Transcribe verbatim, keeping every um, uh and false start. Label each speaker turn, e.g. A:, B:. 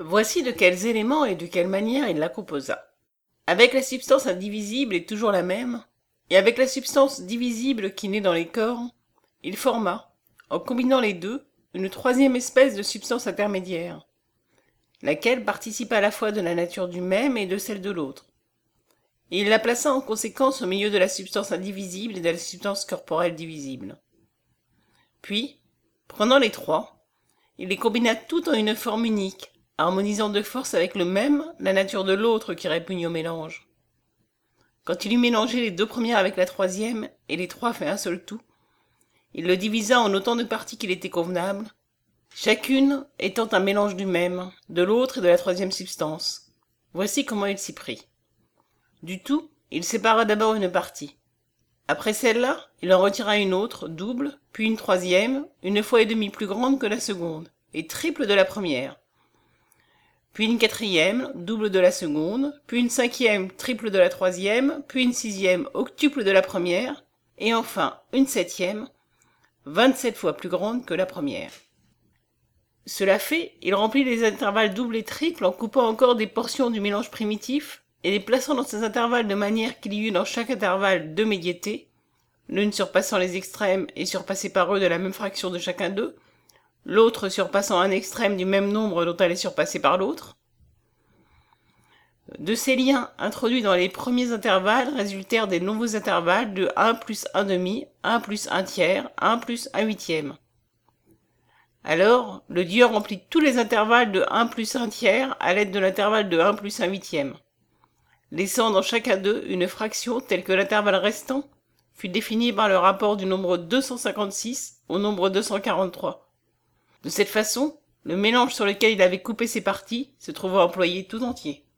A: Voici de quels éléments et de quelle manière il la composa. Avec la substance indivisible et toujours la même, et avec la substance divisible qui naît dans les corps, il forma, en combinant les deux, une troisième espèce de substance intermédiaire, laquelle participe à la fois de la nature du même et de celle de l'autre. Et il la plaça en conséquence au milieu de la substance indivisible et de la substance corporelle divisible. Puis, prenant les trois, il les combina toutes en une forme unique, harmonisant de force avec le même la nature de l'autre qui répugne au mélange. Quand il eut mélangé les deux premières avec la troisième, et les trois fait un seul tout, il le divisa en autant de parties qu'il était convenable, chacune étant un mélange du même, de l'autre et de la troisième substance. Voici comment il s'y prit. Du tout, il sépara d'abord une partie. Après celle-là, il en retira une autre, double, puis une troisième, une fois et demie plus grande que la seconde, et triple de la première. Puis une quatrième, double de la seconde, puis une cinquième, triple de la troisième, puis une sixième, octuple de la première, et enfin une septième, vingt-sept fois plus grande que la première. Cela fait, il remplit les intervalles doubles et triples en coupant encore des portions du mélange primitif et les plaçant dans ces intervalles de manière qu'il y eut dans chaque intervalle deux médiétés, l'une surpassant les extrêmes et surpassée par eux de la même fraction de chacun d'eux, l'autre surpassant un extrême du même nombre dont elle est surpassée par l'autre. De ces liens introduits dans les premiers intervalles résultèrent des nouveaux intervalles de un plus un demi, un plus un tiers, un plus un huitième. Alors, le dieu remplit tous les intervalles de un plus un tiers à l'aide de l'intervalle de un plus un huitième, laissant dans chacun d'eux une fraction telle que l'intervalle restant fut défini par le rapport du nombre deux cent cinquante-six au nombre deux cent quarante-trois. De cette façon, le mélange sur lequel il avait coupé ses parties se trouva employé tout entier.